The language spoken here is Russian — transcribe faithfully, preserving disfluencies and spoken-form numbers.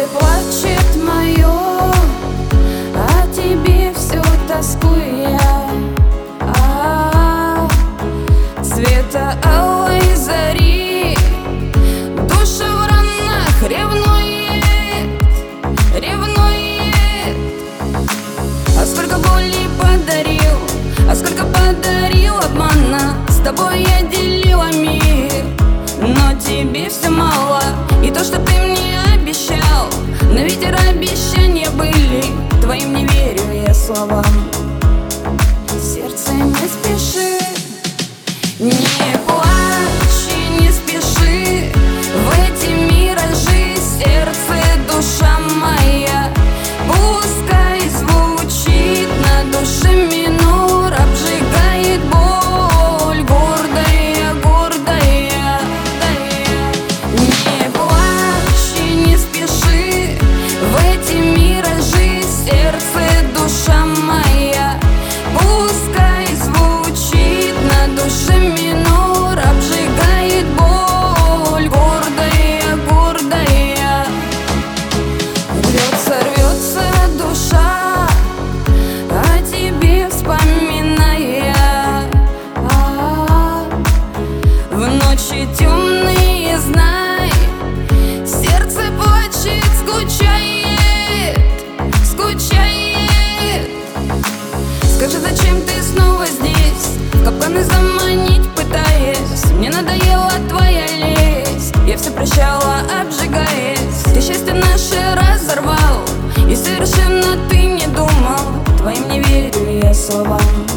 плачет мое, о тебе все тоскую я. А-а-а. Цвета алой зари, душа в ранах ревнует, ревнует. А сколько боли подарил, а сколько подарил обмана. С тобой я делила мир, но тебе все мало. И то, что ты мне обещал, но ветер обещания были, твоим не верю я словам. Сердце не спеши, не плачь и не спеши в эти миражи. Сердце, душа моя, пускай звучит на душе минор, обжигает боль, гордая, гордая, гордая. Не плачь и не спеши в эти миражи. Сердце, душа моя, пускай звучит на душе минор, обжигает боль, гордая, гордая. Рвется, рвется душа, о тебе вспоминая. А-а-а. В ночи темные, знай, сердце плачет, скучает, скучает. Скажи, зачем ты снова здесь, в капканы заманить пытаясь? Мне надоела твоя лесть, я все прощала, обжигаясь. Ты счастье наше разорвал, и совершенно ты не думал, твоим не верю я словам.